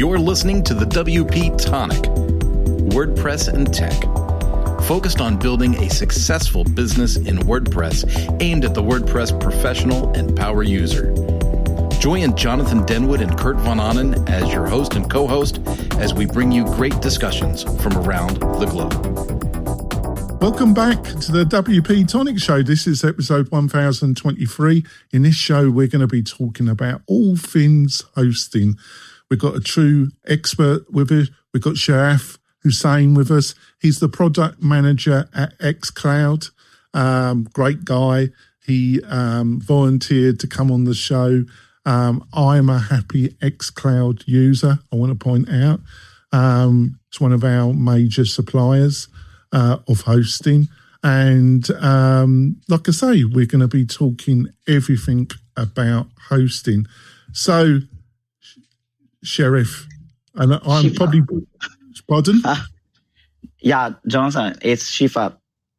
You're listening to the WP Tonic, WordPress and Tech, focused on building a successful business in WordPress aimed at the WordPress professional and power user. Join Jonathan Denwood and Kurt Von Ahnen as your host and co-host as we bring you great discussions from around the globe. Welcome back to the WP Tonic Show. This is episode 1023. In this show, we're going to be talking about all things hosting. We've got a true expert with us. We've got Sharaf Hussain with us. He's the product manager at xCloud. Great guy. He volunteered to come on the show. I'm a happy xCloud user, I want to point out. It's one of our major suppliers of hosting. And like I say, we're going to be talking everything about hosting. So, Sharaf, and I'm Shifa. probably... Pardon? Yeah, Jonathan, it's Shifat.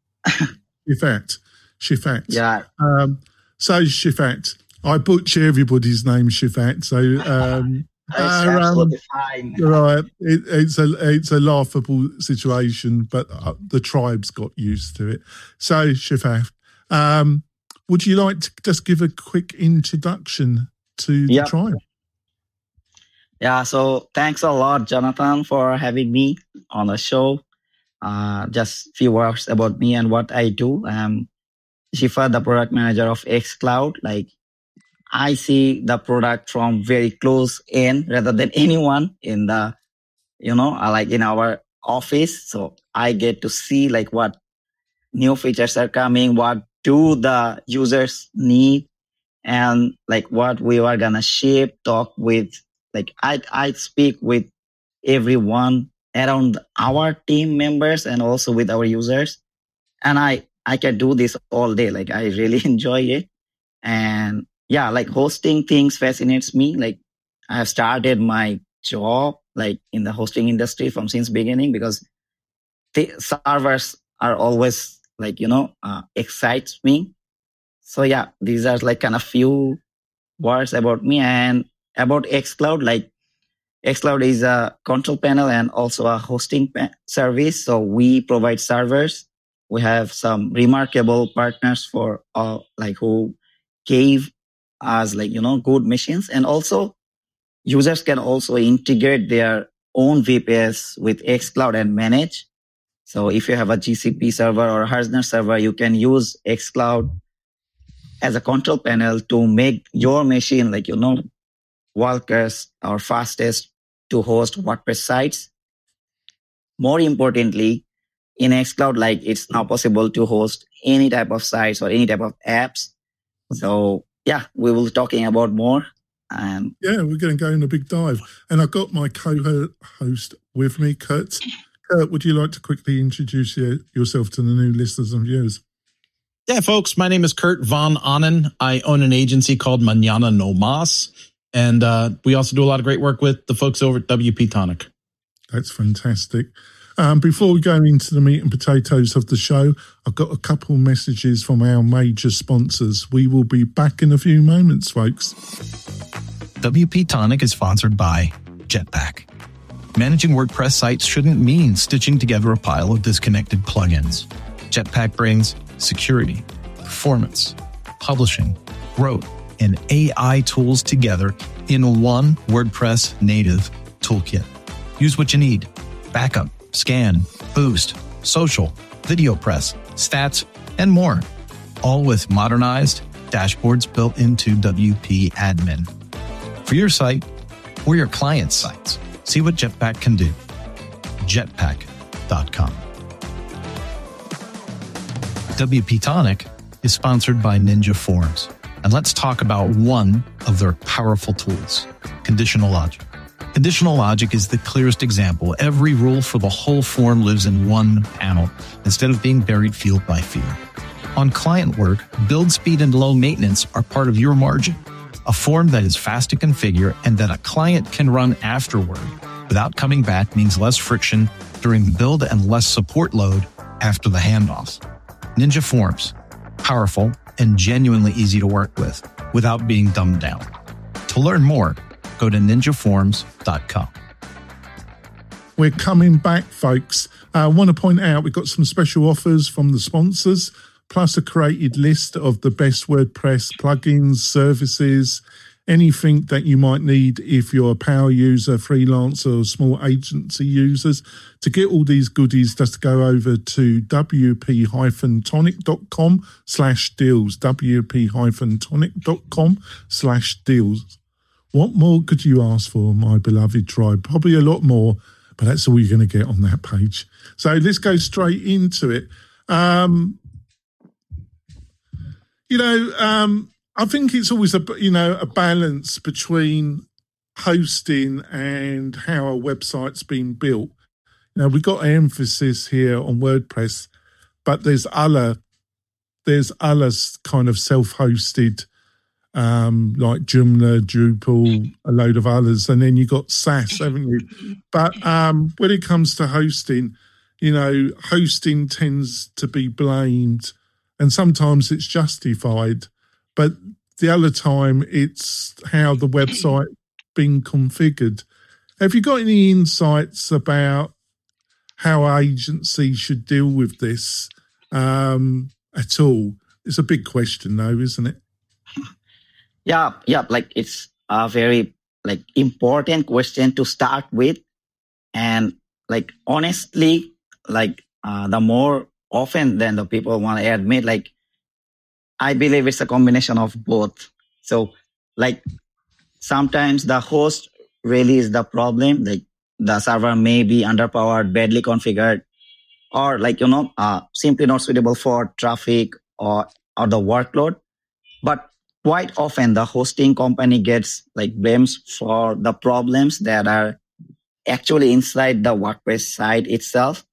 Shifat. Yeah. So, Shifat, I butcher everybody's name, Shifat. So, It's absolutely fine. right, it's a laughable situation, but the tribe's got used to it. So, Shifat, would you like to just give a quick introduction to the tribe? Yeah, so thanks a lot, Jonathan, for having me on the show. Just a few words about me and what I do. I'm Shifa, the product manager of xCloud. Like, I see the product from very close in rather than anyone in the, like in our office. So I get to see like what new features are coming, what do the users need, and like what we are going to ship, talk with. Like I speak with everyone around our team members and also with our users. And I can do this all day. Like I really enjoy it. And yeah, like hosting things fascinates me. Like I have started my job like in the hosting industry from since beginning because the servers are always like, excites me. So yeah, these are like kind of few words about me and about xCloud. Like xCloud is a control panel and also a hosting service. So we provide servers. We have some remarkable partners for like who gave us like, good machines. And also users can also integrate their own VPS with xCloud and manage. So if you have a GCP server or a Herzner server, you can use xCloud as a control panel to make your machine like, world's or fastest to host WordPress sites. More importantly, in xCloud, like it's now possible to host any type of sites or any type of apps. So yeah, we will be talking about more. Yeah, we're going to go in a big dive. And I've got my co-host with me, Kurt. Kurt, would you like to quickly introduce yourself to the new listeners and viewers? Yeah, folks, my name is Kurt Von Ahnen. I own an agency called Mañana No Mas. And we also do a lot of great work with the folks over at WP Tonic. That's fantastic. Before we go into the meat and potatoes of the show, I've got a couple messages from our major sponsors. We will be back in a few moments, folks. WP Tonic is sponsored by Jetpack. Managing WordPress sites shouldn't mean stitching together a pile of disconnected plugins. Jetpack brings security, performance, publishing, growth, and AI tools together in one WordPress native toolkit. Use what you need: backup, scan, boost, social, video press, stats, and more. All with modernized dashboards built into WP Admin. For your site or your client's sites, see what Jetpack can do. Jetpack.com. WP Tonic is sponsored by Ninja Forms. And let's talk about one of their powerful tools, Conditional Logic. Conditional Logic is the clearest example. Every rule for the whole form lives in one panel instead of being buried field by field. On client work, build speed and low maintenance are part of your margin. A form that is fast to configure and that a client can run afterward without coming back means less friction during the build and less support load after the handoffs. Ninja Forms, powerful and genuinely easy to work with without being dumbed down. To learn more, go to ninjaforms.com. We're coming back, folks. I want to point out we've got some special offers from the sponsors, plus a curated list of the best WordPress plugins, services, anything that you might need if you're a power user, freelancer, or small agency users. To get all these goodies, just go over to wp-tonic.com/deals, wp-tonic.com/deals. What more could you ask for, my beloved tribe? Probably a lot more, but that's all you're going to get on that page. So let's go straight into it. I think it's always a balance between hosting and how a website's been built. We've got an emphasis here on WordPress, but there's other kind of self-hosted, like Joomla, Drupal, a load of others, and then you got SaaS, haven't you? But when it comes to hosting, hosting tends to be blamed, and sometimes it's justified. But the other time, it's how the website been configured. Have you got any insights about how agencies should deal with this at all? It's a big question, though, isn't it? Yeah. It's a very important question to start with, and honestly, the more often than the people want to admit, I believe it's a combination of both. So, sometimes the host really is the problem. The server may be underpowered, badly configured, or simply not suitable for traffic or the workload. But quite often, the hosting company gets blamed for the problems that are actually inside the WordPress site itself.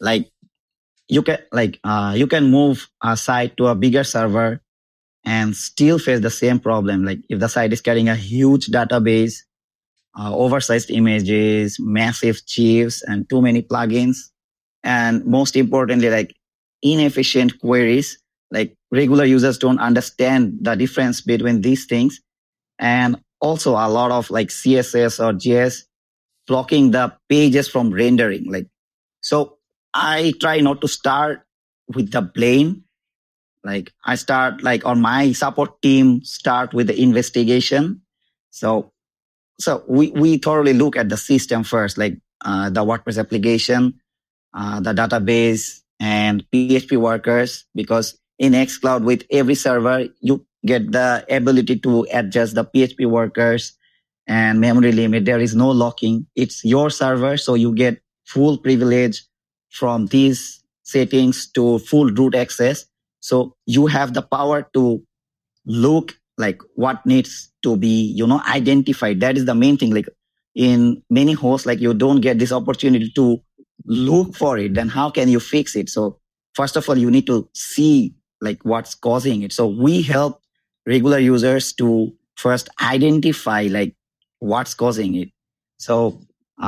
You can move a site to a bigger server and still face the same problem. If the site is carrying a huge database, oversized images, massive chiefs, and too many plugins, and most importantly, inefficient queries. Regular users don't understand the difference between these things, and also a lot of CSS or JS blocking the pages from rendering. So I try not to start with the blame. I start or my support team start with the investigation. So we thoroughly look at the system first, the WordPress application, the database, and PHP workers, because in Xcloud with every server, you get the ability to adjust the PHP workers and memory limit. There is no locking. It's your server, so you get full privilege from these settings to full root access. So you have the power to look what needs to be, identified. That is the main thing. In many hosts, you don't get this opportunity to look for it. Then how can you fix it? So first of all, you need to see what's causing it. So we help regular users to first identify what's causing it. So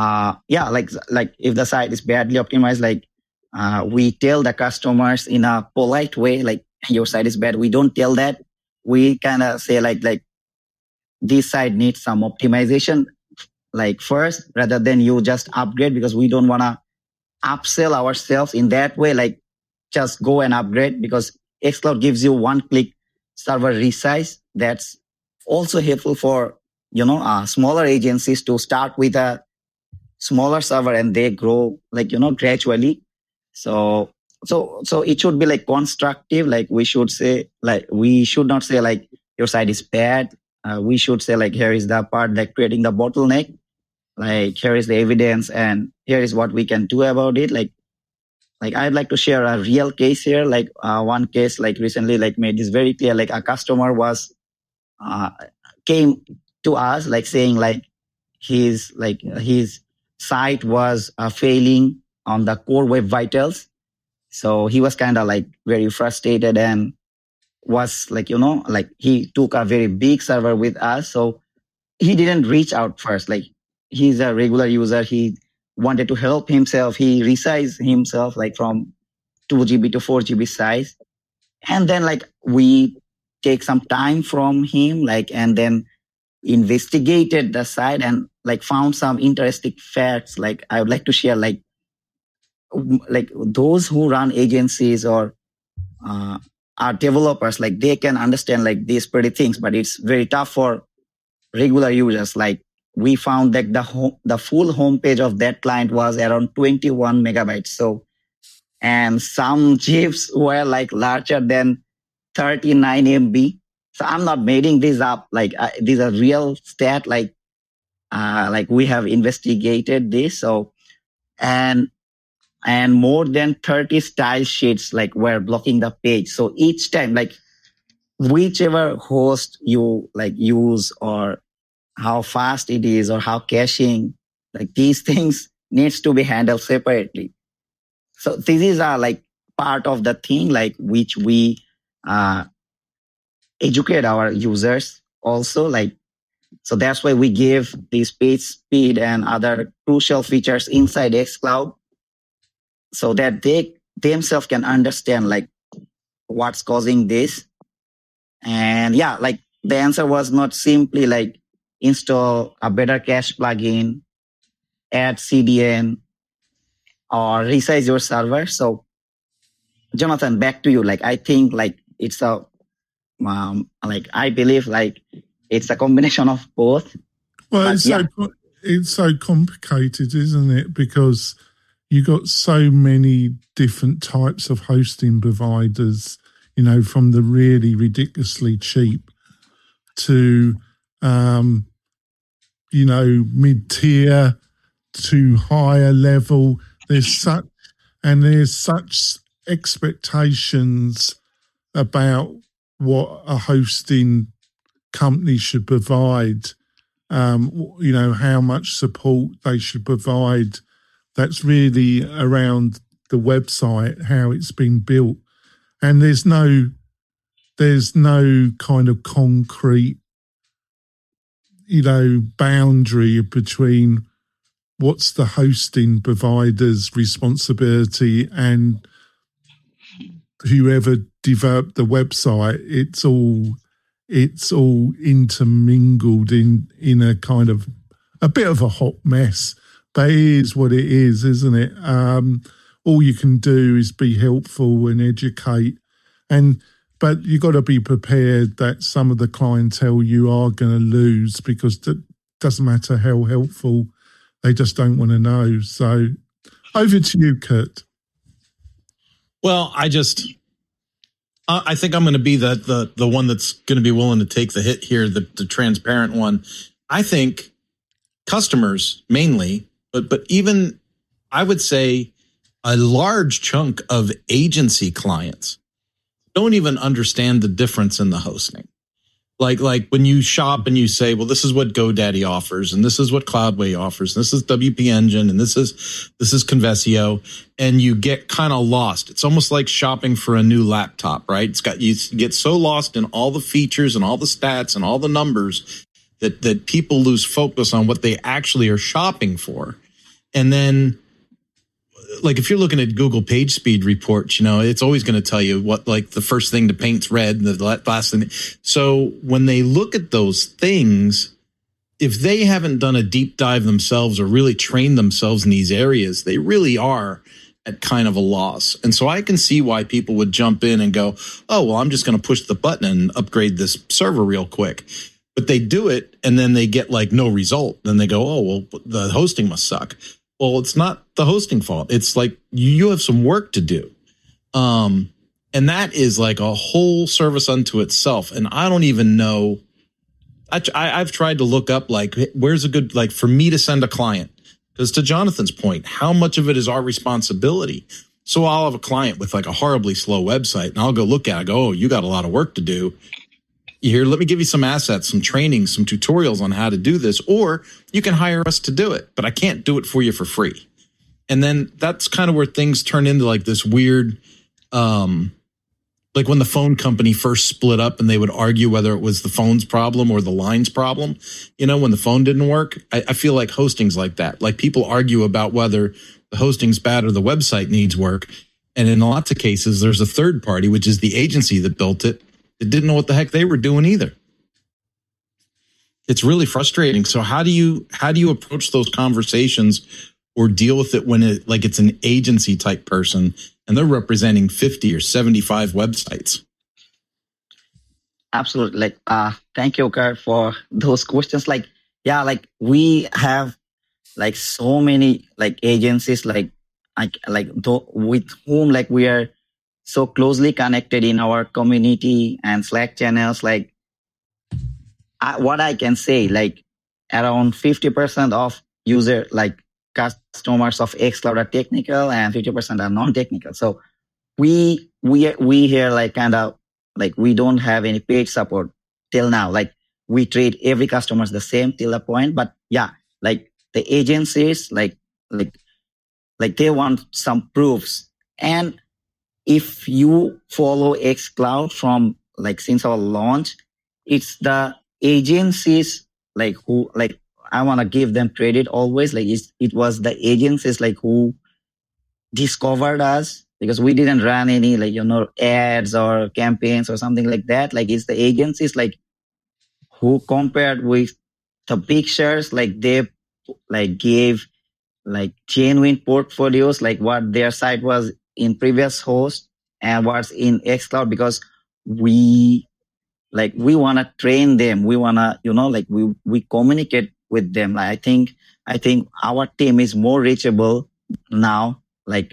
if the site is badly optimized, we tell the customers in a polite way, your site is bad. We don't tell that. We kind of say this site needs some optimization first, rather than you just upgrade, because we don't want to upsell ourselves in that way. Just go and upgrade, because Xcloud gives you one-click server resize. That's also helpful for smaller agencies to start with a smaller server and they grow gradually. So it should be constructive. We should say we should not say your site is bad. We should say here is the part creating the bottleneck. Here is the evidence and here is what we can do about it. I'd like to share a real case here. One case recently made this very clear. A customer was came to us saying his site was failing on the core web vitals. So he was kind of very frustrated and was he took a very big server with us. So he didn't reach out first. He's a regular user. He wanted to help himself. He resized himself from 2 GB to 4 GB size. And then we take some time from him, and then investigated the site and like found some interesting facts. Like I would like to share, like those who run agencies or are developers, like they can understand like these pretty things, but it's very tough for regular users. Like we found that the full homepage of that client was around 21 megabytes. So, and some GIFs were like larger than 39 MB. So I'm not making this up. Like these are real stat. Like we have investigated this. So, and more than 30 style sheets like were blocking the page. So each time, like whichever host you like use or how fast it is or how caching, like these things needs to be handled separately. So this is like part of the thing, like which we educate our users also. Like, so that's why we give these page speed and other crucial features inside xCloud so that they themselves can understand like what's causing this. And yeah, like the answer was not simply like install a better cache plugin, add CDN, or resize your server. So Jonathan, back to you. Like I think like it's a like I believe like it's a combination of both. Well, it's so complicated, isn't it? Because you got so many different types of hosting providers, you know, from the really ridiculously cheap to, you know, mid-tier to higher level. There's such expectations about what a hosting company should provide, you know, how much support they should provide. That's really around the website, how it's been built. And there's no kind of concrete, you know, boundary between what's the hosting provider's responsibility and whoever developed the website. It's all intermingled in a kind of a bit of a hot mess. But it is what it is, isn't it? All you can do is be helpful and educate, but you got to be prepared that some of the clientele you are going to lose because it doesn't matter how helpful, they just don't want to know. So, over to you, Kurt. Well, I think I'm going to be the one that's going to be willing to take the hit here, the transparent one. I think customers mainly. But even I would say a large chunk of agency clients don't even understand the difference in the hosting. Like when you shop and you say, well, this is what GoDaddy offers, and this is what Cloudway offers, and this is WP Engine, and this is Conversio, and you get kind of lost. It's almost like shopping for a new laptop, right? You get so lost in all the features and all the stats and all the numbers that people lose focus on what they actually are shopping for. And then, like, if you're looking at Google page speed reports, you know, it's always going to tell you what, like, the first thing to paint's red and the last thing. So when they look at those things, if they haven't done a deep dive themselves or really trained themselves in these areas, they really are at kind of a loss. And so I can see why people would jump in and go, oh, well, I'm just going to push the button and upgrade this server real quick. But they do it and then they get like no result. Then they go, oh, well, the hosting must suck. Well, it's not the hosting fault. It's like you have some work to do. And that is like a whole service unto itself. And I don't even know. I've tried to look up like where's a good, like for me to send a client, because to Jonathan's point, how much of it is our responsibility? So I'll have a client with like a horribly slow website and I'll go look at it. I go, oh, you got a lot of work to do. Here, let me give you some assets, some training, some tutorials on how to do this, or you can hire us to do it, but I can't do it for you for free. And then that's kind of where things turn into like this weird, like when the phone company first split up and they would argue whether it was the phone's problem or the line's problem, you know, when the phone didn't work. I feel like hosting's like that. Like people argue about whether the hosting's bad or the website needs work. And in lots of cases, there's a third party, which is the agency that built it. It didn't know what the heck they were doing either. It's really frustrating. So how do you approach those conversations or deal with it when it's an agency type person and they're representing 50 or 75 websites? Absolutely. Thank you, Kurt, for those questions. We have so many agencies with whom we are so closely connected in our community and Slack channels. What I can say, around 50% of customers of xCloud are technical and 50% are non-technical. So we here we don't have any paid support till now. We treat every customer the same till a point. But yeah, the agencies they want some proofs. And if you follow xCloud from since our launch, it's the agencies who I want to give them credit always. It was the agencies who discovered us, because we didn't run any ads or campaigns or something like that. It's the agencies who compared with the pictures, they gave genuine portfolios, what their site was in previous host and what's in xCloud, because we want to train them. We want to, we communicate with them. I think our team is more reachable now.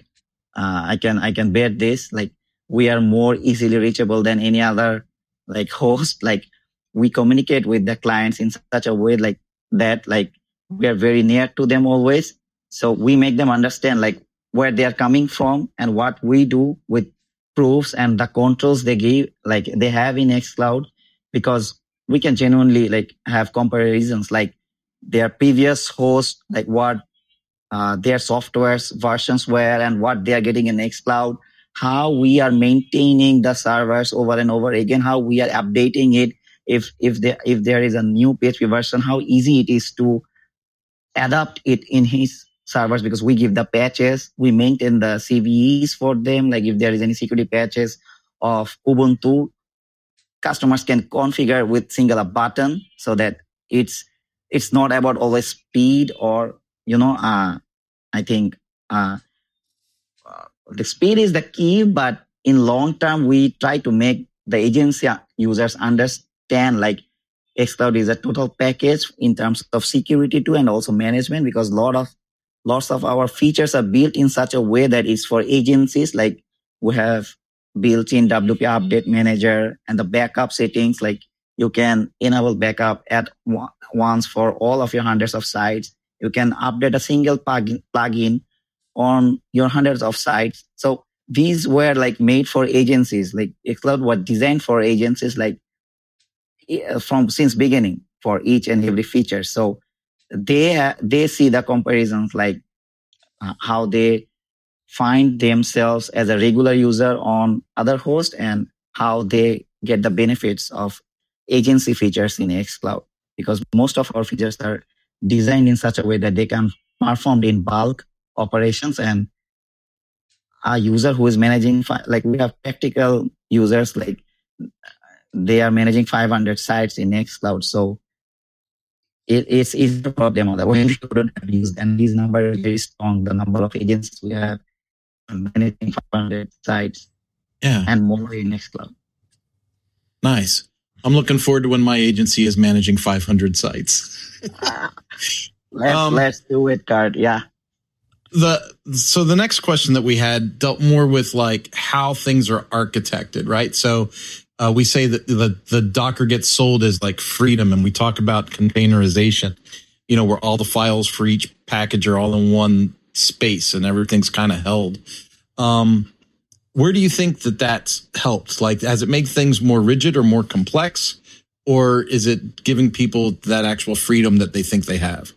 I can bet this, we are more easily reachable than any other host. We communicate with the clients in such a way that we are very near to them always. So we make them understand where they are coming from and what we do with proofs and the controls they give, they have in xCloud, because we can genuinely have comparisons their previous host, what their software's versions were and what they are getting in xCloud, how we are maintaining the servers over and over again, how we are updating it. If there is a new PHP version, how easy it is to adapt it in his servers, because we give the patches, we maintain the CVEs for them. If there is any security patches of Ubuntu, customers can configure with single button, so that it's not about always speed or I think the speed is the key, but in long term we try to make the agency users understand xCloud is a total package in terms of security too, and also management, because lots of our features are built in such a way that it's for agencies. We have built-in WP Update Manager and the backup settings. You can enable backup at once for all of your hundreds of sites. You can update a single plugin on your hundreds of sites. So these were made for agencies. xCloud was designed for agencies from since beginning for each and every feature. So they see the comparisons, how they find themselves as a regular user on other hosts and how they get the benefits of agency features in xCloud, because most of our features are designed in such a way that they can perform in bulk operations. And a user who is managing, we have practical users, they are managing 500 sites in xCloud. So it's easy for them. Otherwise, we couldn't have used, and these numbers are very strong. The number of agencies we have managing 500 sites, and more in xCloud. Nice. I'm looking forward to when my agency is managing 500 sites. Let's do it, Kurt. Yeah. So the next question that we had dealt more with how things are architected, right? So we say that the Docker gets sold as freedom, and we talk about containerization, where all the files for each package are all in one space and everything's kind of held. Where do you think that that's helped? Has it made things more rigid or more complex, or is it giving people that actual freedom that they think they have?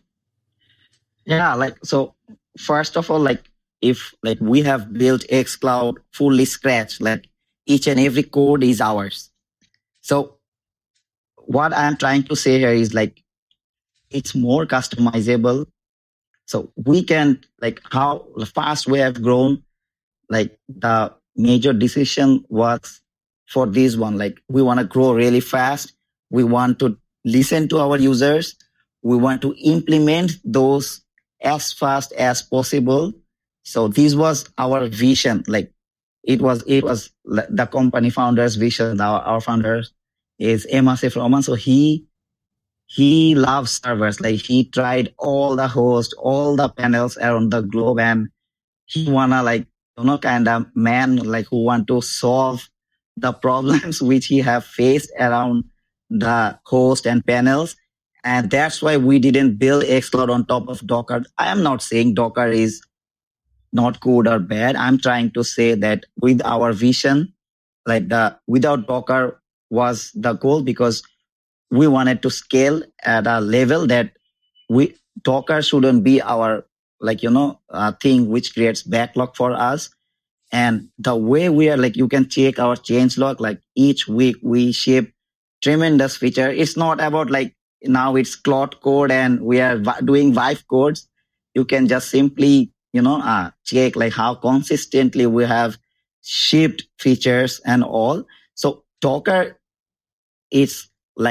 Yeah, so first of all, if we have built xCloud fully scratch, each and every code is ours. So what I'm trying to say here is it's more customizable. So we can how fast we have grown, the major decision was for this one, we want to grow really fast. We want to listen to our users. We want to implement those as fast as possible. So this was our vision. Like it was the company founder's vision. Our founder is Emasif Roman. So he loves servers. Like he tried all the hosts, all the panels around the globe, and he wanna kind of man like who want to solve the problems which he have faced around the host and panels. And that's why we didn't build xCloud on top of Docker. I am not saying Docker is not good or bad. I'm trying to say that with our vision, without Docker was the goal, because we wanted to scale at a level that Docker shouldn't be our thing which creates backlog for us. And the way we are you can check our change log, each week we ship tremendous feature. It's not about now it's Claude code and we are doing Vive codes. You can just simply, check how consistently we have shipped features and all. So Docker is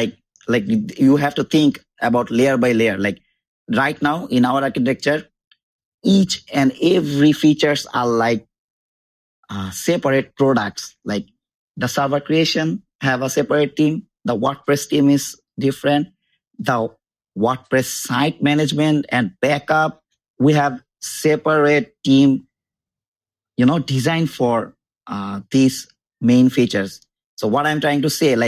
you have to think about layer by layer. Right now in our architecture, each and every features are separate products. Like the server creation have a separate team. The WordPress team is different. The WordPress site management and backup, we have separate team, designed for these main features. So what I'm trying to say,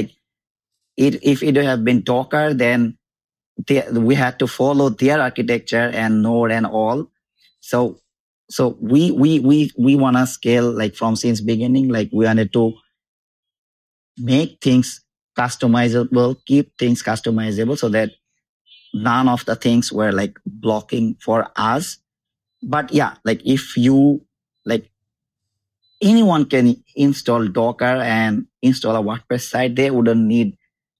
if it have been Docker, then we had to follow their architecture and Node and all. So we want to scale from since beginning. We wanted to make things customizable, keep things customizable, so that none of the things were blocking for us. But yeah, if you anyone can install Docker and install a WordPress site, they wouldn't need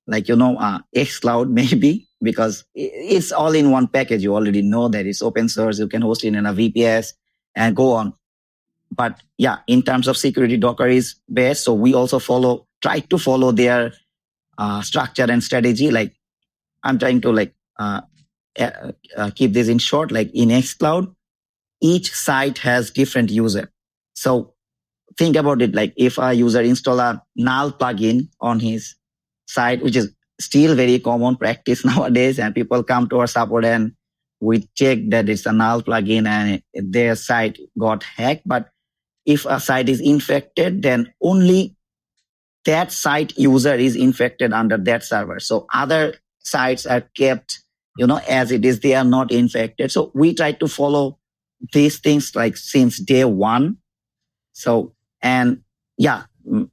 xCloud maybe, because it's all in one package. You already know that it's open source. You can host it in a VPS and go on. But yeah, in terms of security, Docker is best. So we also try to follow their structure and strategy. I'm trying to keep this in short. In xCloud, each site has different user. So think about it. If a user install a null plugin on his site, which is still very common practice nowadays, and people come to our support and we check that it's a null plugin and their site got hacked. But if a site is infected, then only that site user is infected under that server. So other sites are kept, as it is. They are not infected. So we try to follow these things since day one. So, and yeah,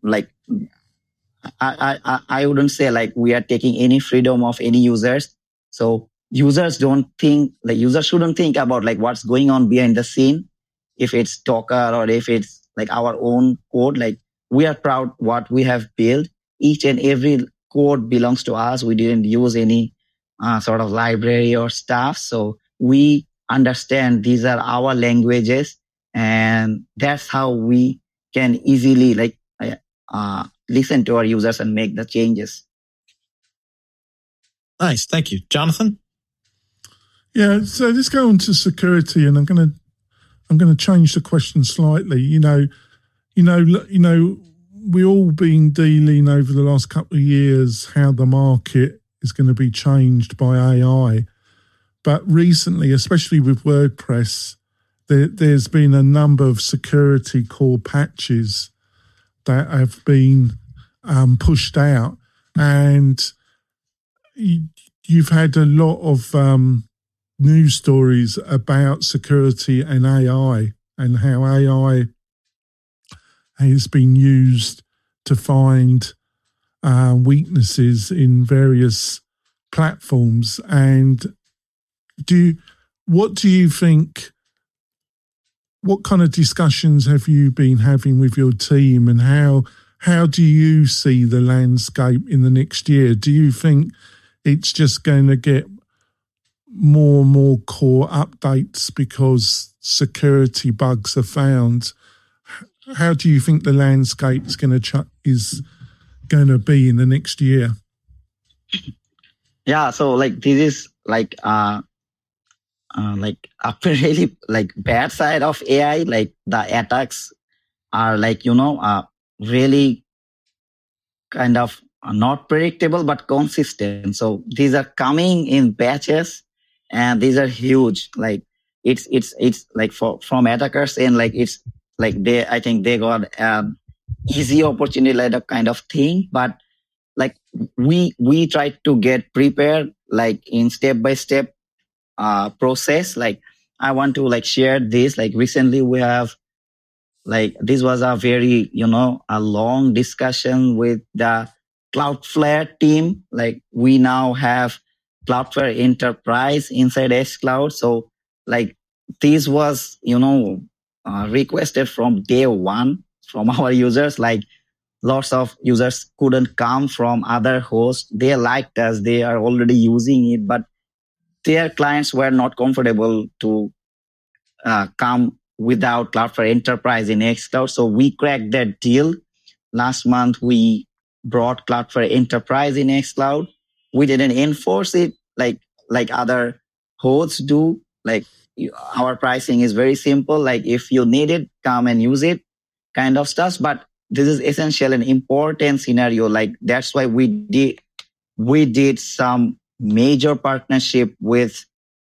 I wouldn't say we are taking any freedom of any users. So users shouldn't think about what's going on behind the scene. If it's Docker or if it's our own code, we are proud what we have built. Each and every code belongs to us. We didn't use any sort of library or stuff. So we understand these are our languages, and that's how we can easily listen to our users and make the changes. Nice. Thank you. Jonathan? Yeah, so let's go on to security, and I'm going to change the question slightly. We all been dealing over the last couple of years how the market is going to be changed by AI. But recently, especially with WordPress, there's been a number of security core patches that have been pushed out, and you've had a lot of news stories about security and AI, and how AI has been used to find weaknesses in various platforms. And what do you think? What kind of discussions have you been having with your team, and how do you see the landscape in the next year? Do you think it's just going to get more and more core updates because security bugs are found? How do you think the landscape is going to be in the next year? Yeah, so like this is like a really like bad side of AI. Like the attacks are like really kind of not predictable but consistent. So these are coming in batches, and these are huge. Like it's like from attackers, and like it's like I think they got easy opportunity like that kind of thing. But like we try to get prepared like in step by step process. Like I want to like share this. Like recently we have like this was a very a long discussion with the Cloudflare team. Like we now have Cloudflare Enterprise inside xCloud. So like this was requested from day one from our users. Like lots of users couldn't come from other hosts. They liked us. They are already using it, but their clients were not comfortable to come without Cloudflare Enterprise in xCloud. So we cracked that deal. Last month, we brought Cloudflare Enterprise in xCloud. We didn't enforce it like other hosts do. Like our pricing is very simple. Like if you need it, come and use it kind of stuff. But this is essential and important scenario. Like that's why we did some major partnership with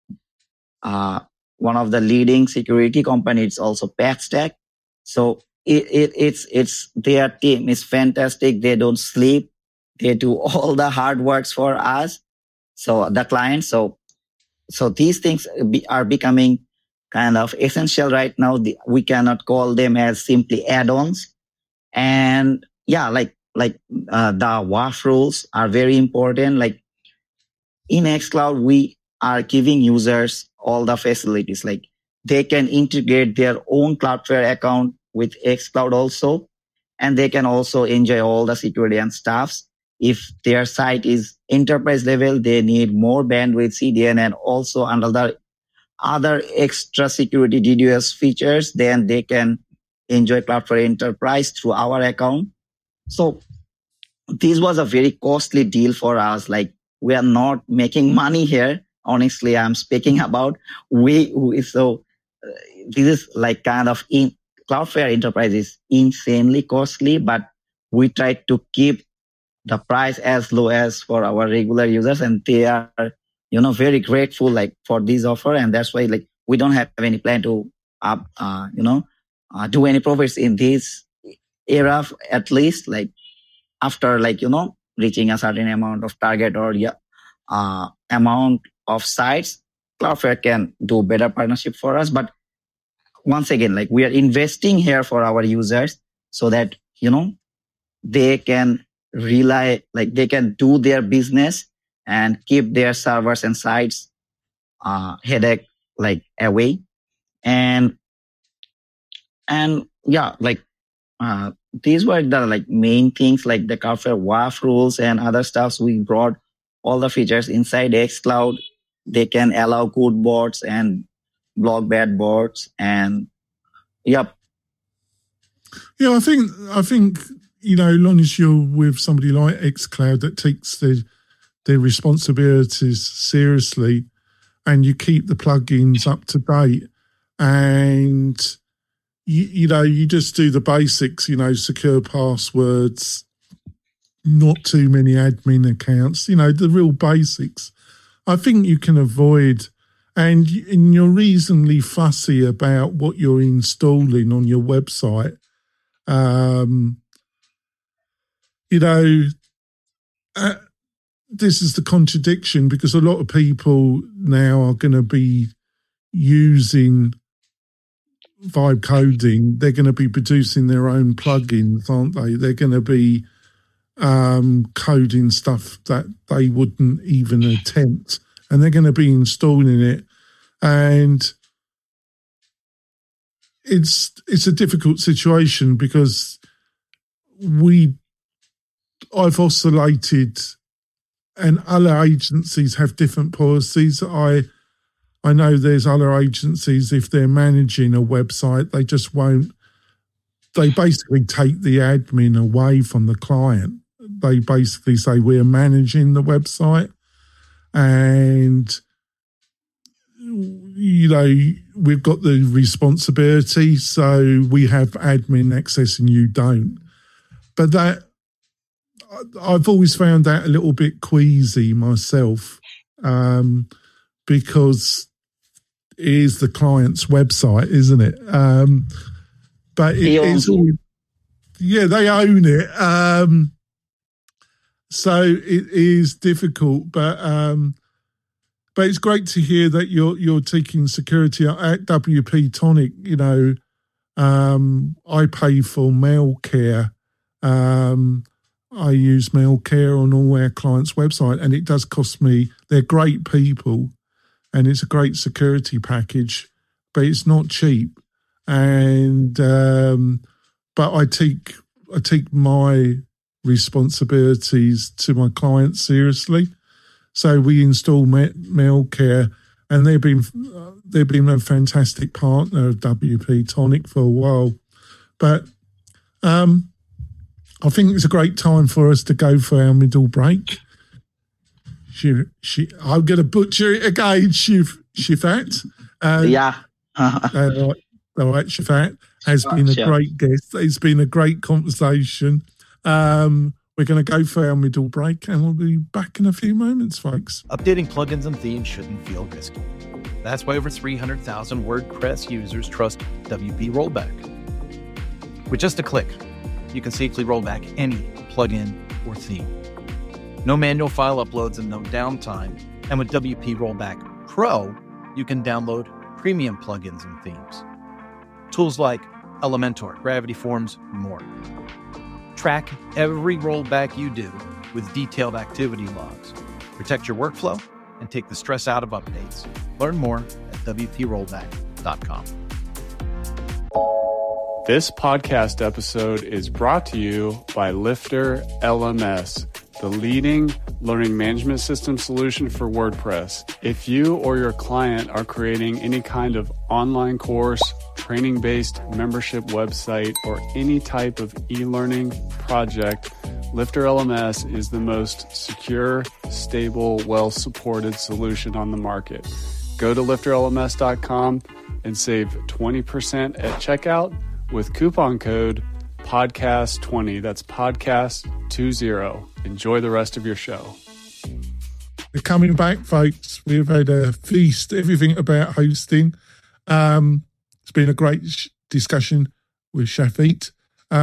one of the leading security companies. It's also PathStack. So it's their team is fantastic. They don't sleep. They do all the hard works for us. So the clients. So these things are becoming kind of essential right now. We cannot call them as simply add-ons. And yeah, like the WAF rules are very important. Like in xCloud, we are giving users all the facilities. Like they can integrate their own Cloudflare account with xCloud also, and they can also enjoy all the security and stuffs. If their site is enterprise level, they need more bandwidth, CDN, and also another other extra security DDoS features, then they can enjoy Cloudflare Enterprise through our account. So this was a very costly deal for us. Like we are not making money here. Honestly, I'm speaking about so this is like kind of Cloudflare Enterprise is insanely costly, but we try to keep the price as low as for our regular users, and they are very grateful like for this offer, and that's why like we don't have any plan to do any profits in this era, at least like after like reaching a certain amount of target or amount of sites. Cloudflare can do better partnership for us, but once again, like we are investing here for our users so that they can rely, like they can do their business and keep their servers and sites headache like away. And yeah, like these were the like main things, like the Cloudflare WAF rules and other stuffs. We brought all the features inside xCloud. They can allow good bots and block bad bots, and yep. Yeah, I think as long as you're with somebody like xCloud that takes their responsibilities seriously, and you keep the plugins up to date, and you just do the basics, secure passwords, not too many admin accounts, the real basics. I think you can avoid, and you're reasonably fussy about what you're installing on your website. This is the contradiction, because a lot of people now are going to be using vibe coding. They're going to be producing their own plugins, aren't they? They're going to be coding stuff that they wouldn't even attempt, and they're going to be installing it. And it's a difficult situation, because I've oscillated, and other agencies have different policies. I know there's other agencies, if they're managing a website, they just won't. They basically take the admin away from the client. They basically say, we're managing the website. and we've got the responsibility, so we have admin access and you don't. But that, I've always found that a little bit queasy myself, because it is the client's website, isn't it? But it is always, they own it. So it is difficult, but it's great to hear that you're taking security at WP Tonic. I pay for Mailcare. I use Mailcare on all our clients' website, and it does cost me. They're great people, and it's a great security package, but it's not cheap. And but I take my responsibilities to my clients seriously. So we install Mailcare, and they've been a fantastic partner of WP Tonic for a while. But I think it's a great time for us to go for our middle break. I'm going to butcher it again, Shafat. All right, Shafat has been a great guest. It's been a great conversation. We're going to go for our middle break, and we'll be back in a few moments, folks. Updating plugins and themes shouldn't feel risky. That's why over 300,000 WordPress users trust WP Rollback. With just a click, you can safely roll back any plugin or theme. No manual file uploads and no downtime. And with WP Rollback Pro, you can download premium plugins and themes. Tools like Elementor, Gravity Forms, more. Track every rollback you do with detailed activity logs. Protect your workflow and take the stress out of updates. Learn more at WPRollback.com. This podcast episode is brought to you by Lifter LMS, the leading learning management system solution for WordPress. If you or your client are creating any kind of online course, training-based membership website, or any type of e-learning project, Lifter LMS is the most secure, stable, well-supported solution on the market. Go to lifterlms.com and save 20% at checkout with coupon code podcast20. That's podcast20. Enjoy the rest of your show. We're coming back, folks. We've had a feast, everything about hosting. It's been a great discussion with Shafat.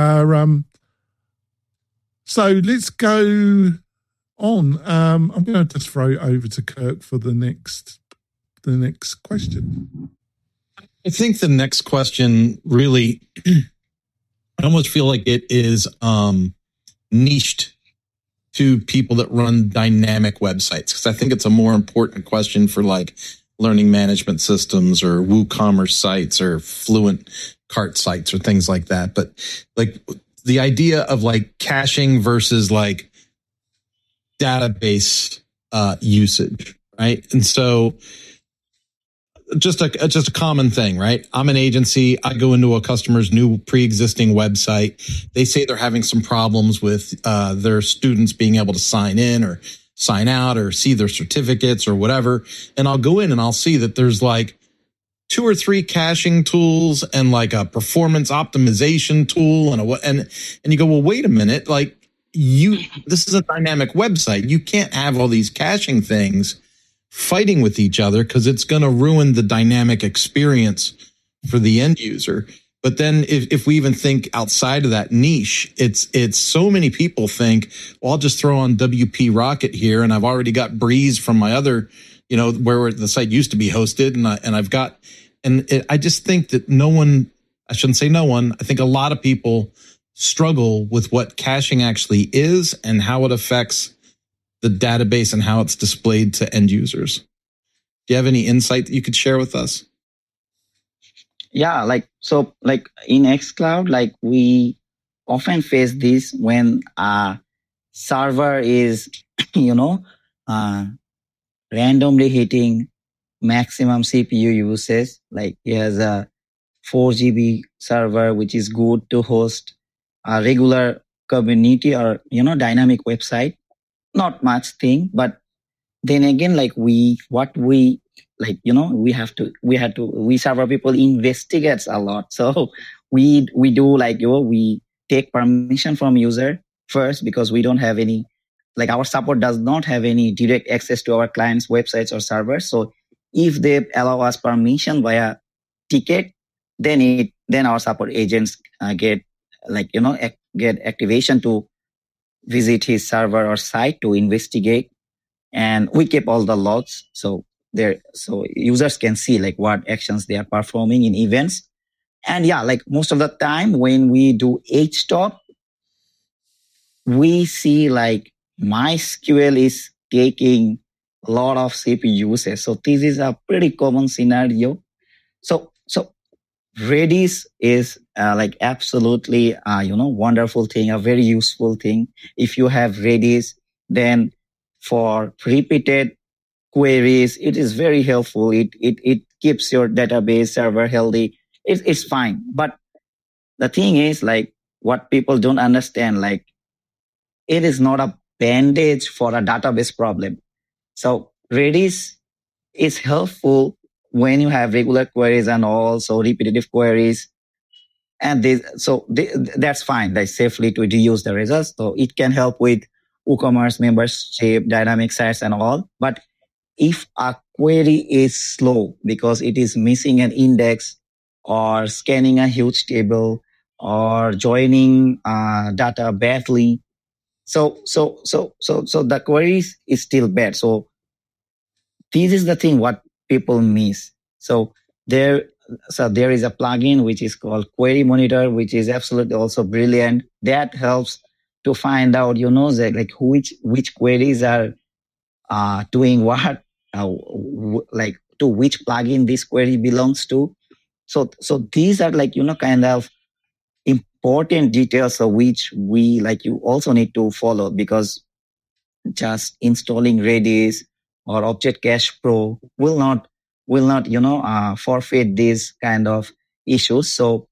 So let's go on. I'm going to just throw it over to Kirk for the next question. I think the next question really, I almost feel like it is niched to people that run dynamic websites, because I think it's a more important question for like learning management systems or WooCommerce sites or Fluent cart sites or things like that. But like the idea of like caching versus like database usage, right? And so just a common thing, right? I'm an agency. I go into a customer's new pre-existing website. They say they're having some problems with their students being able to sign in or sign out or see their certificates or whatever. And I'll go in and I'll see that there's like 2 or 3 caching tools and like a performance optimization tool and you go, well, wait a minute. Like this is a dynamic website. You can't have all these caching things fighting with each other because it's going to ruin the dynamic experience for the end user. But then if we even think outside of that niche, it's so many people think, well, I'll just throw on WP Rocket here, and I've already got Breeze from my other, where the site used to be hosted, I just think that I shouldn't say no one, I think a lot of people struggle with what caching actually is and how it affects the database and how it's displayed to end users. Do you have any insight that you could share with us? Yeah, like in xCloud, we often face this when a server is, randomly hitting maximum CPU usage. Like he has a 4 GB server, which is good to host a regular community or, dynamic website. Not much thing, but then again, like we server people investigates a lot. So we do like, we take permission from user first, because we don't have any, like our support does not have any direct access to our clients' websites or servers. So if they allow us permission via ticket, then our support agents get activation to visit his server or site to investigate, and we keep all the logs so users can see like what actions they are performing in events. And yeah, like most of the time when we do HTOP, we see like MySQL is taking a lot of CPU usage. So this is a pretty common scenario. So Redis is like absolutely wonderful thing, a very useful thing. If you have Redis, then for repeated queries, it is very helpful. It keeps your database server healthy. It's fine. But the thing is, like, what people don't understand, like, it is not a bandage for a database problem. So Redis is helpful when you have regular queries and also repetitive queries. And that's fine. That's safely to reuse the results. So it can help with WooCommerce membership, dynamic sites and all. But if a query is slow because it is missing an index or scanning a huge table or joining data badly, so the query is still bad. So this is the thing what people miss. So there is a plugin which is called Query Monitor, which is absolutely also brilliant. That helps to find out, like which queries are doing what, like to which plugin this query belongs to. So these are like, kind of important details of which we like you also need to follow, because just installing Redis or Object Cache Pro will not forfeit these kind of issues. So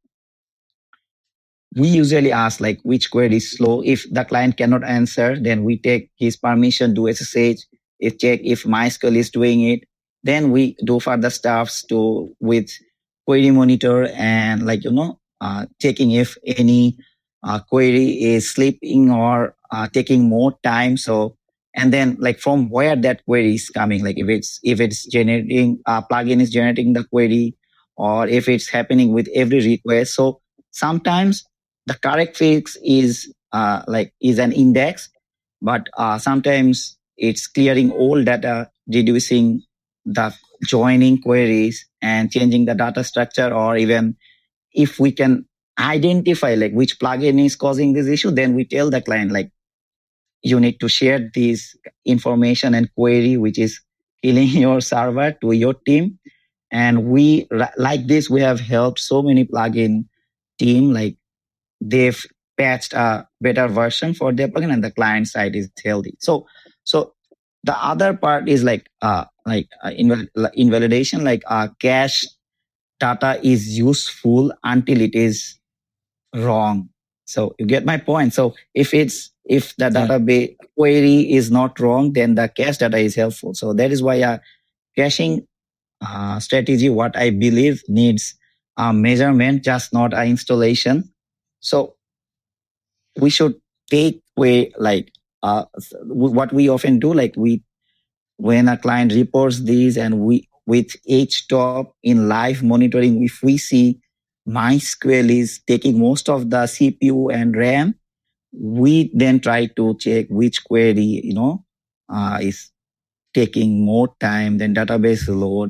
we usually ask like which query is slow. If the client cannot answer, then we take his permission, do SSH, check if MySQL is doing it. Then we do further stuffs with Query Monitor and checking if any query is sleeping or taking more time. So, and then like from where that query is coming, like if it's generating, plugin is generating the query, or if it's happening with every request. So sometimes the correct fix is an index, but sometimes it's clearing all data, reducing the joining queries and changing the data structure. Or even if we can identify like which plugin is causing this issue, then we tell the client like, you need to share this information and query which is killing your server to your team. And we like this, we have helped so many plugin team, like they've patched a better version for their plugin and the client side is healthy. So the other part is invalidation, like cache data is useful until it is wrong. So you get my point. So if the database query is not wrong, then the cache data is helpful. So that is why a caching strategy, what I believe, needs a measurement, just not an installation. So we should take away what we often do, like when a client reports these and with HTOP in live monitoring, if we see MySQL is taking most of the CPU and RAM, we then try to check which query, is taking more time than database load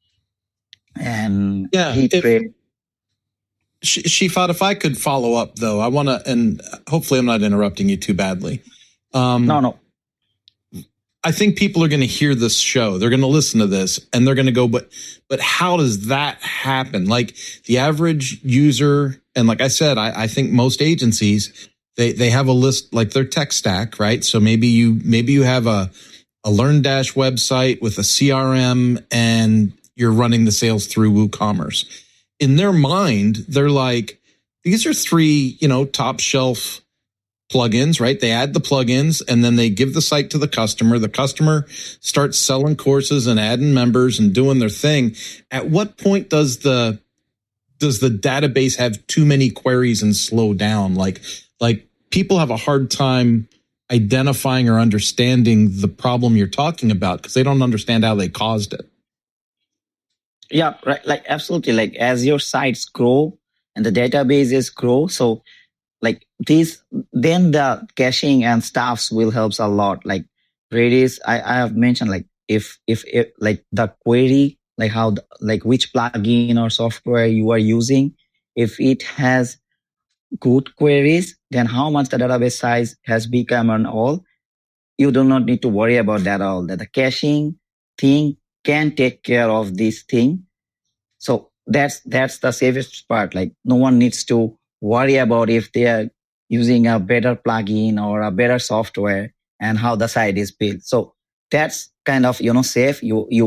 and heat rate. Shifat, if I could follow up though, I want to, and hopefully I'm not interrupting you too badly. No. I think people are going to hear this show. They're going to listen to this and they're going to go, but how does that happen? Like the average user, and like I said, I think most agencies, they have a list, like their tech stack, right? So maybe you have a LearnDash website with a CRM and you're running the sales through WooCommerce. In their mind, they're like, these are three, top shelf plugins, right? They add the plugins and then they give the site to the customer. The customer starts selling courses and adding members and doing their thing. At what point does the database have too many queries and slow down? Like people have a hard time identifying or understanding the problem you're talking about because they don't understand how they caused it. Yeah, right. Like absolutely. Like as your sites grow and the databases grow, so like these, then the caching and stuffs will help a lot. Like Redis, I have mentioned like if like the query, like how like which plugin or software you are using, if it has good queries, then how much the database size has become and all, you do not need to worry about that all. That the caching thing can take care of this thing. So that's the safest part. Like no one needs to worry about if they are using a better plugin or a better software and how the site is built. So that's kind of, safe.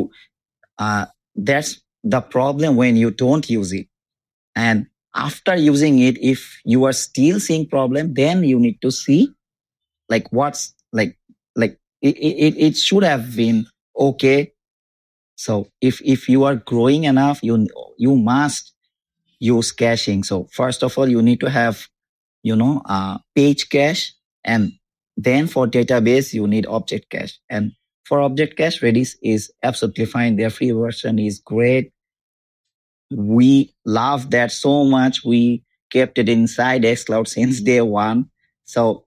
That's the problem when you don't use it. And after using it, if you are still seeing problem, then you need to see like what's like it should have been okay. So if you are growing enough, you must use caching. So first of all, you need to have, page cache, and then for database, you need object cache. And for object cache, Redis is absolutely fine. Their free version is great. We love that so much. We kept it inside xCloud since day one. So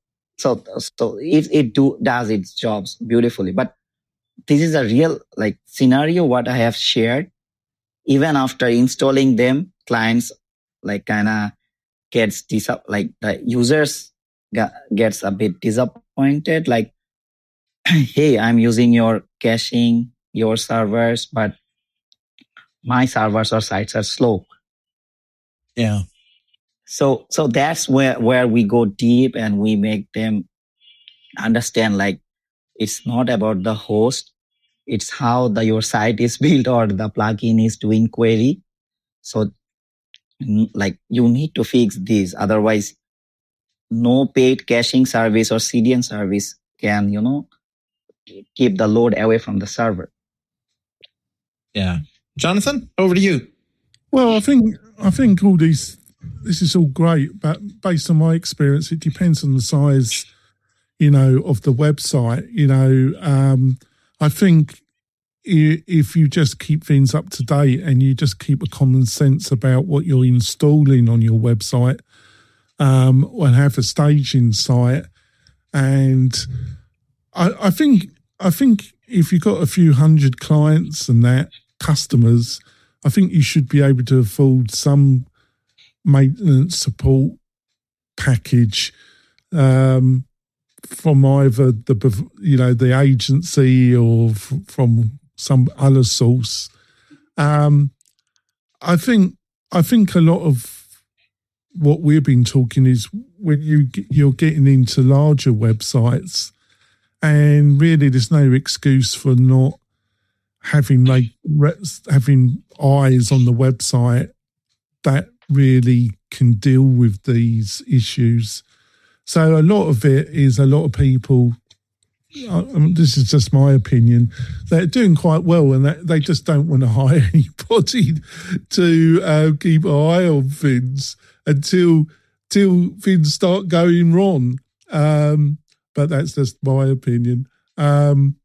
it does its jobs beautifully. But this is a real like scenario what I have shared. Even after installing them, clients like kind of gets like the users gets a bit disappointed. Like, hey, I'm using your caching, your servers, but my servers or sites are slow. Yeah. So that's where we go deep and we make them understand like it's not about the host. It's how your site is built or the plugin is doing query. So like you need to fix this. Otherwise, no paid caching service or CDN service can, keep the load away from the server. Yeah. Jonathan, over to you. Well, I think all this is all great, but based on my experience, it depends on the size, of the website. I think if you just keep things up to date and you just keep a common sense about what you're installing on your website, and have a staging site, and I think if you've got a few hundred clients and that customers, I think you should be able to afford some maintenance support package from either the agency or from some other source. I think a lot of what we've been talking is when you're getting into larger websites, and really there's no excuse for not having eyes on the website that really can deal with these issues. So a lot of it is a lot of people, this is just my opinion, they're doing quite well and they just don't want to hire anybody to keep an eye on things until things start going wrong. But that's just my opinion. I'm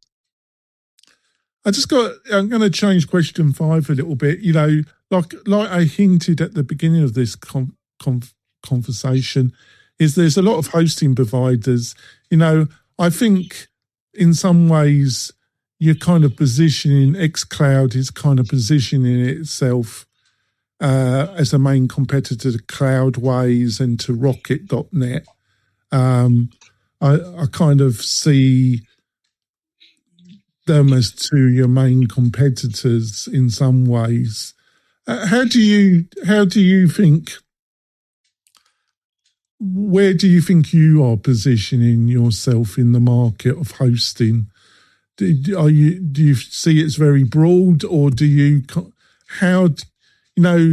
going to change question 5 a little bit. Like I hinted at the beginning of this conversation, is there's a lot of hosting providers. I think in some ways you're kind of positioning, xCloud is kind of positioning itself as a main competitor to Cloudways and to Rocket.net. I kind of see them as two of your main competitors in some ways. How do you think? Where do you think you are positioning yourself in the market of hosting? Do you see it's very broad, or do you?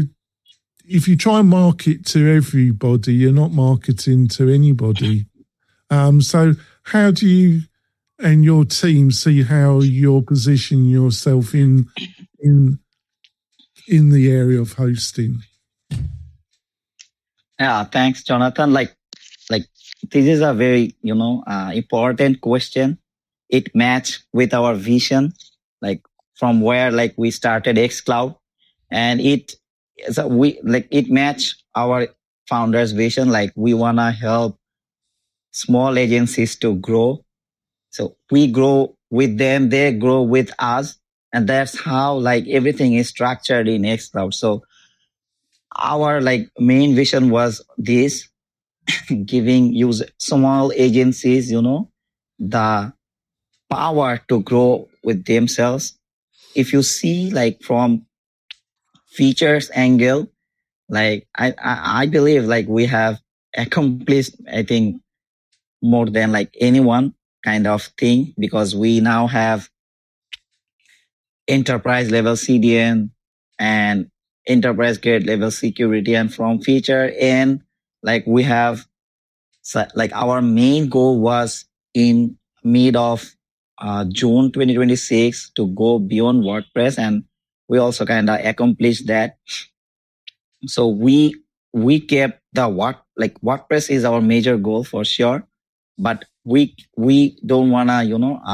If you try and market to everybody, you're not marketing to anybody. So how do you and your team see how you're positioning yourself in the area of hosting? Yeah, thanks, Jonathan. Like this is a very, important question. It matches with our vision, like from where like we started xCloud, and it match our founder's vision. Like we wanna help small agencies to grow. So we grow with them, they grow with us, and that's how like everything is structured in xCloud. So our like main vision was this, giving small agencies, the power to grow with themselves. If you see like from features angle, like I believe like we have accomplished, I think, more than like anyone kind of thing, because we now have enterprise level CDN and enterprise grade level security. And from feature end, like we have, like our main goal was in mid of June 2026 to go beyond WordPress, and we also kind of accomplished that. So we kept WordPress is our major goal for sure, but we don't wanna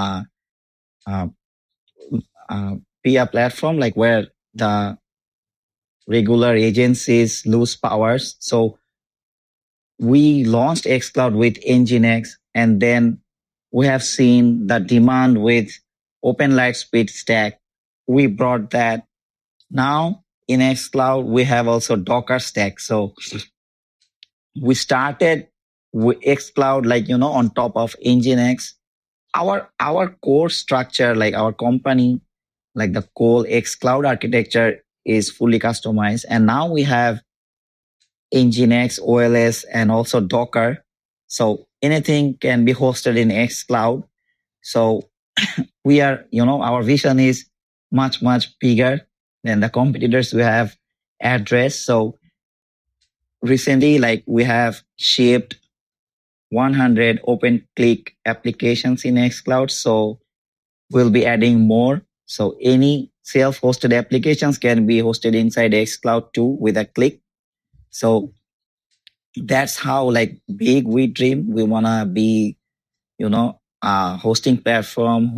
be a platform like where the regular agencies lose powers. So we launched xCloud with Nginx, and then we have seen the demand with Open Lightspeed stack. We brought that. Now in xCloud, we have also Docker stack. So we started with xCloud, on top of Nginx. Our core structure, like our company, like the core xCloud architecture is fully customized. And now we have Nginx, OLS, and also Docker. So anything can be hosted in xCloud. So we are, our vision is much, much bigger than the competitors we have addressed. So recently, like we have shipped 100 OpenClick applications in xCloud. So we'll be adding more. So any self-hosted applications can be hosted inside xCloud too with a click. So that's how like big we dream. We want to be, a hosting platform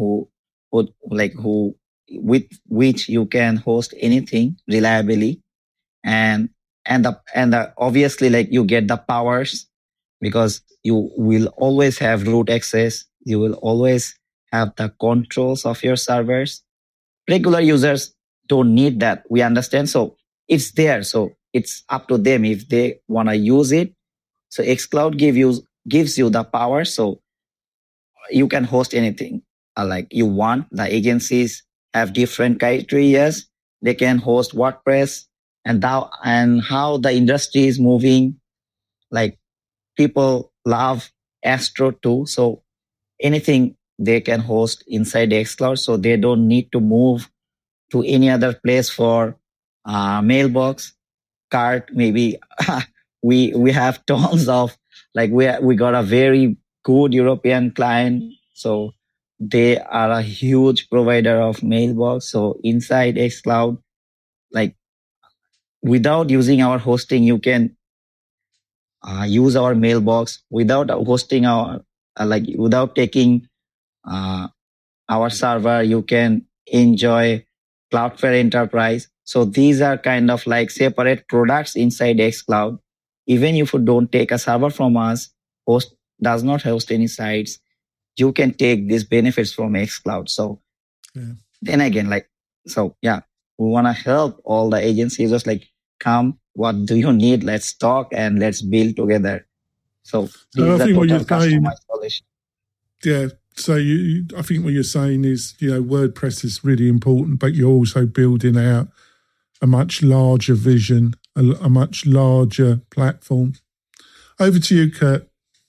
with which you can host anything reliably. And obviously like you get the powers, because you will always have root access. You will always have the controls of your servers. Regular users don't need that. We understand. So it's there. So it's up to them if they want to use it. So xCloud gives you the power. So you can host anything like you want. The agencies have different criteria. They can host WordPress, and how the industry is moving. Like people love Astro too. So anything they can host inside xCloud. So they don't need to move to any other place for mailbox, cart. Maybe we have tons of, like we got a very good European client. So they are a huge provider of mailbox. So inside xCloud, like without using our hosting, you can use our mailbox without hosting without taking our server. You can enjoy Cloudflare Enterprise. So these are kind of like separate products inside xCloud. Even if you don't take a server from us, does not host any sites, you can take these benefits from xCloud. So then again, we want to help all the agencies just like, come, what do you need? Let's talk and let's build together. So I think what you're saying, yeah. So I think what you're saying is, WordPress is really important, but you're also building out a much larger vision, a much larger platform. Over to you, Kurt.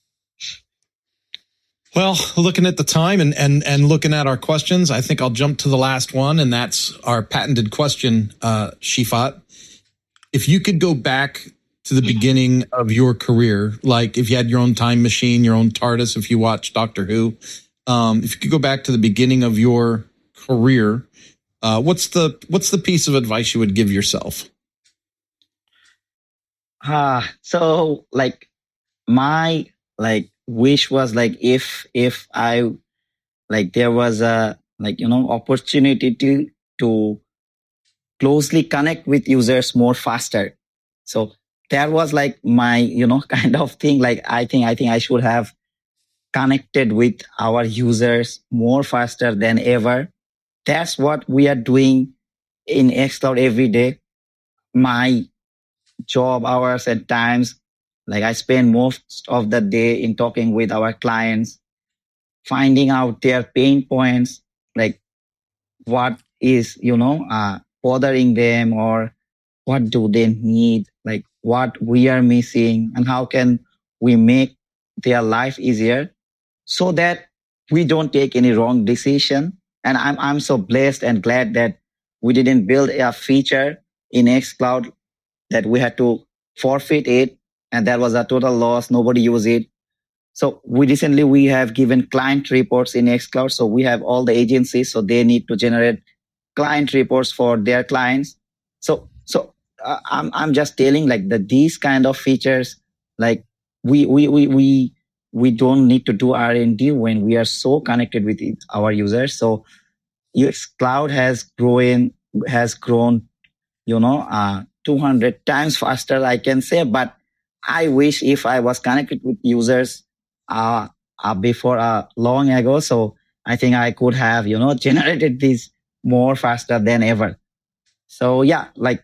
Well, looking at the time and looking at our questions, I think I'll jump to the last one, and that's our patented question, Shifat. If you could go back to the beginning of your career, like if you had your own time machine, your own TARDIS, if you watch Doctor Who, if you could go back to the beginning of your career, what's the piece of advice you would give yourself? So like my wish was like if I there was a opportunity to closely connect with users more faster. So that was like my kind of thing. Like I think I should have connected with our users more faster than ever. That's what we are doing in xCloud every day. My job hours at times, like I spend most of the day in talking with our clients, finding out their pain points, like what is, bothering them, or what do they need, like what we are missing, and how can we make their life easier so that we don't take any wrong decision. And I'm so blessed and glad that we didn't build a feature in xCloud that we had to forfeit it, and that was a total loss. Nobody used it. So we have given client reports in xCloud. So we have all the agencies, so they need to generate client reports for their clients. So I'm just telling like that these kind of features, like we don't need to do R&D when we are so connected with our users. So xCloud has grown, 200 times faster, I can say. But I wish if I was connected with users before long ago. So I think I could have, generated this more faster than ever. So yeah, like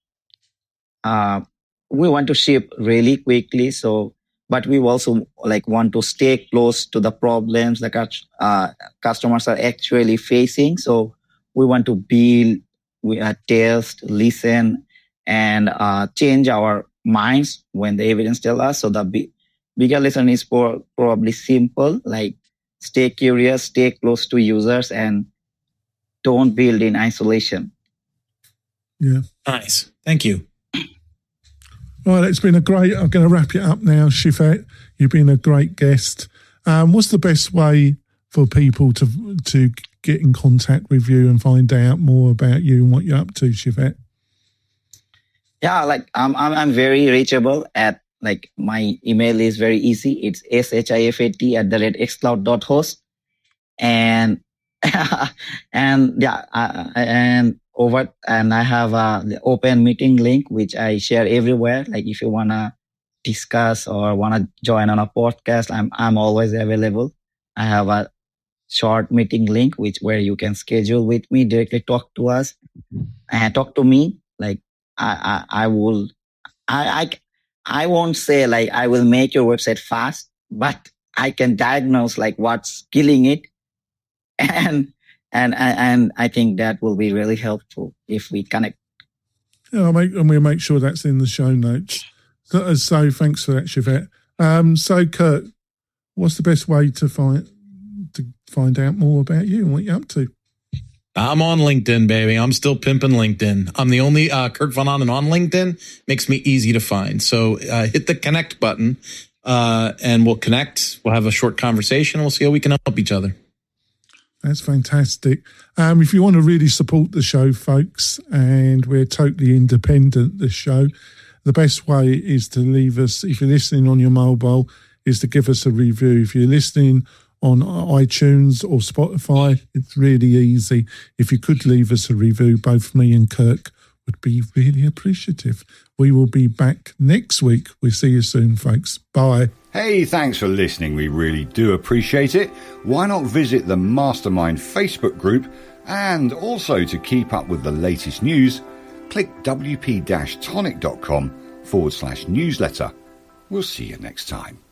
we want to ship really quickly. So, but we also like want to stay close to the problems that customers are actually facing. So we want to build, test, listen, and change our minds when the evidence tells us. So the bigger lesson is probably simple, like stay curious, stay close to users, and don't build in isolation. Yeah. Nice. Thank you. All right, it's been I'm going to wrap it up now, Shifat. You've been a great guest. What's the best way for people to get in contact with you and find out more about you and what you're up to, Shifat? Yeah, like I'm very reachable at, like, my email is very easy. It's shifat@xcloud.host. And and I have the open meeting link, which I share everywhere. Like if you want to discuss or want to join on a podcast, I'm always available. I have a short meeting link, where you can schedule with me, directly talk to us and talk to me. Like I won't say like I will make your website fast, but I can diagnose like what's killing it. And I think that will be really helpful if we connect. Yeah, we'll make sure that's in the show notes. So thanks for that, Shifat. So Kurt, what's the best way to find out more about you and what you're up to? I'm on LinkedIn, baby. I'm still pimping LinkedIn. I'm the only Kurt Van Onen on LinkedIn. Makes me easy to find. So hit the connect button and we'll connect. We'll have a short conversation. We'll see how we can help each other. That's fantastic. If you want to really support the show, folks, and we're totally independent, the show, the best way is to leave us, if you're listening on your mobile, is to give us a review. If you're listening on iTunes or Spotify, it's really easy. If you could leave us a review, both me and Kirk would be really appreciative. We will be back next week. We'll see you soon, folks. Bye. Hey, thanks for listening. We really do appreciate it. Why not visit the Mastermind Facebook group? And also, to keep up with the latest news, click wp-tonic.com/newsletter. We'll see you next time.